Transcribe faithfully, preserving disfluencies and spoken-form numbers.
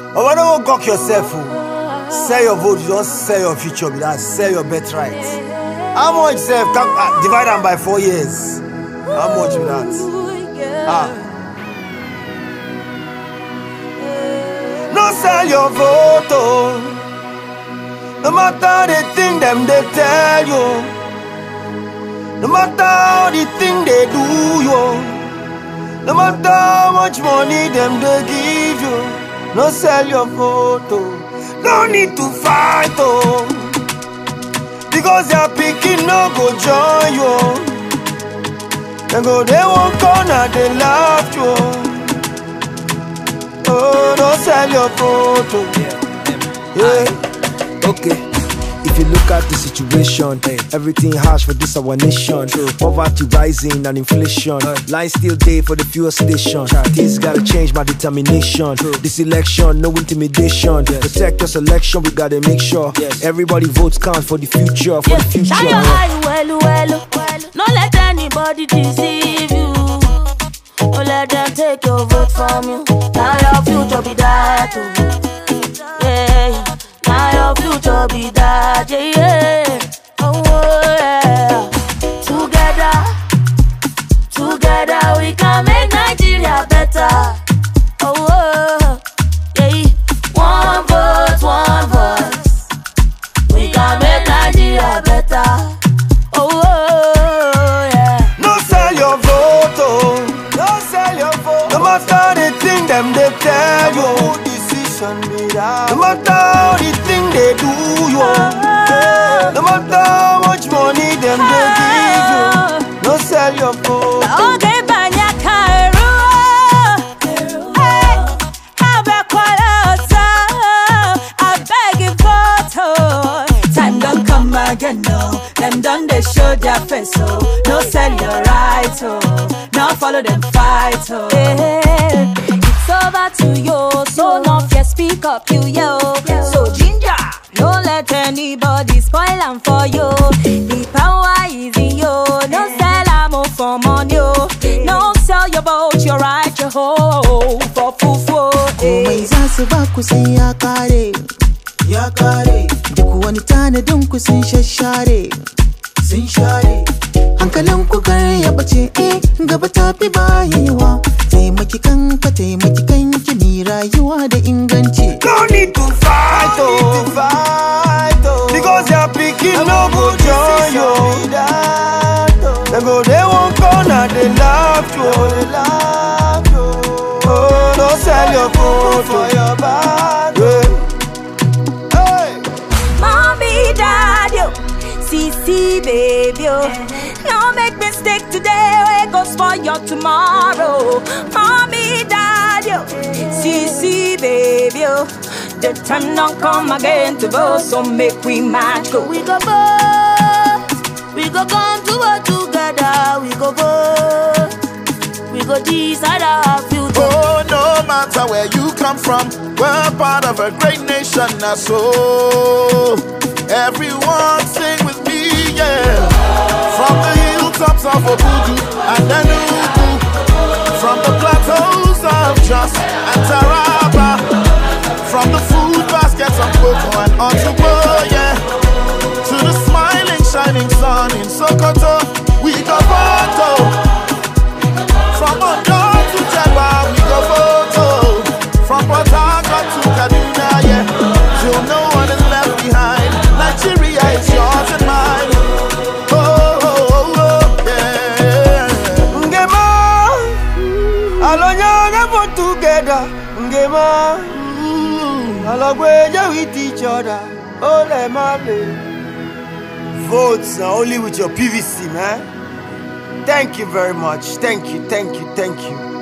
Oh, why don't you cock yourself? Oh? Sell your vote, you don't sell your future, but that sell your birthright. How much self? Uh, divide them by four years. How much with that? Ah. No sell your vote, oh. No matter the thing them they tell you. No matter how the thing they do you. No matter how much money them they give you. No sell your photo. No need to fight, oh. Because your picking no go join you. They go, they won't corner, they laugh you. Oh, don't sell your photo. Yeah. Okay. If you look at the situation, hey, everything harsh for this our nation. True. Poverty rising and inflation. Hey. Line still day for the fuel station. Things gotta change, my determination. True. This election, no intimidation. Yes. Protect your selection, we gotta make sure yes. everybody votes count for the future. For yes. the future. Shine your eye, well, well, well. Don't let anybody deceive you. Don't let them take your vote from you. Now your future be that too. Yeah. Now your future be that, yeah, yeah. Oh, yeah. Together, together we can make Nigeria better. Oh, yeah. One vote, one voice. We can make Nigeria better. Oh, yeah. No sell your vote, oh. No sell your vote. No matter the thing them they tell you. No matter how the thing they do you, yeah. No matter how much money them they give you, no sell your phone. Okay, banya kairu, hey, have a quality, I beg you photo. Time don't come again, no. Them done they show their face, oh. No sell your right, oh. Now follow them fight, oh. Yeah. It's over to you, so no fear, speak up, you yo. So ginger, don't let anybody spoil them for you. The power is in you, no sell ammo for money, no sell your boat, your right, your hoe for fufu. Komai za su ba ku sai ya kare, ya kare. Duk wani tanadin ku sun shashare, sun share. Hankalin ku kar ya bace, eh, gaba tafi bayewa. Taimaki kanka, taimaki kanki, mi rayuwa da inganci. No need to fight, oh. No need to fight, oh. Because your picking no go join you. They go, they won't corner, they laugh you. They laugh you. Oh, don't sell your phone for your bag. Yeah. Hey. Mommy, daddy, Sisi, baby, oh. Now make mistake today, we go spoil your tomorrow. Mommy, daddy, Sisi, baby, oh. The time don't come again to go, so make we match go. We go vote, we go come to work together. We go vote, we go decide our future. Oh, no matter where you come from, we're part of a great nation, that's so. Everyone sing with me, yeah. From the hilltops of Obudu and Enugu, from the plateaus of Jos and Taraba, from the food baskets of Cocoa and Otubo, yeah, to the smiling, shining sun in Sokoto, we go voto. From Ondo to Jeba, we go voto. From Port Harcourt to Kaduna, yeah, till no one is left behind. Nigeria is yours and mine. Oh, oh, oh, oh, yeah. Ngema, alonyanga for together. Ngema, alogweja with each other. Ole male. Votes are only with your P V C, man. Thank you very much. Thank you, thank you, thank you.